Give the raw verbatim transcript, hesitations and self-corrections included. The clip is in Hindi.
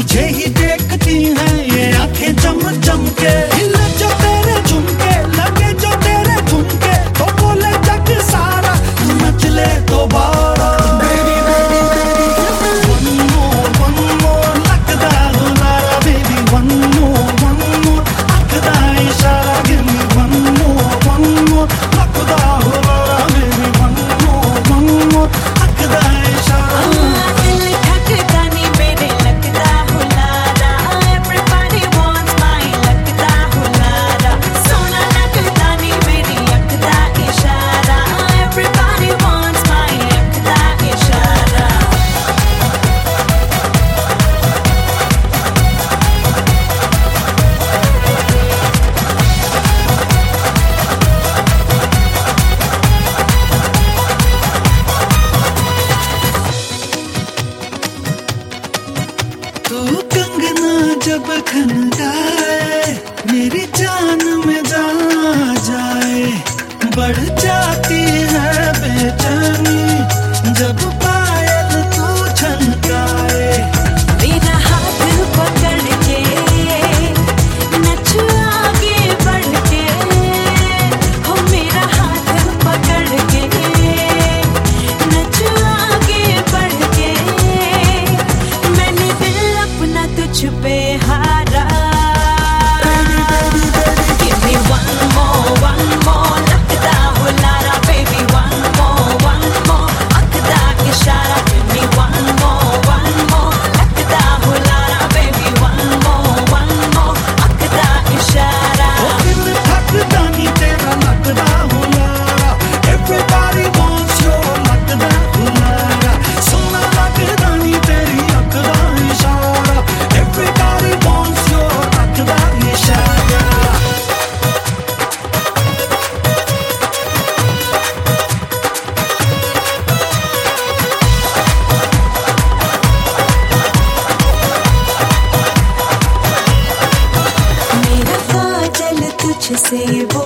तुझे ही देखती हैं ये आंखें चम चम के। हिले जो तेरे झुमके, लगे जो तेरे झुमके, तो बोले जग सारा तू नच ले दोबारा। Baby, baby, baby, one more, one more, लगदा हुलारा baby, one more, one more, आँखदा इशारा give me one more, one more, लगदा हुलारा baby, one more, one more, आँखदा इशारा। दिल धड़कता नी मेरे लगदा हुलारा, everybody wants my लगदा हुलारा। सोना लगदा नी मेरी अखदा इशारा, everybody wants my अखदा इशारा। तू कंगना जब खनकाए, मेरी जान में जा जाए, बढ़ जाती है बेचैनी जब पायल तू छनकाए। मेरा हाथ पकड़ के नच आगे बढ़ के, हो मेरा हाथ पकड़ के नच आगे बढ़ के, मैंने दिल अपना तुझ पे हारा। Give me one more, one more, लगदा हुलारा baby, one more, one more, अखदा इशारा। Give me one more, one more, लगदा हुलारा baby, one more, one more, अखदा इशारा। ओ दिल थकदा नी तेरा लगदा हुलारा, everybody wants your लगदा हुलारा। सोना लगदा नी तेरी अखदा इशारा, everybody wants your लगदा इशारा। मेरा काजल तुझसे वो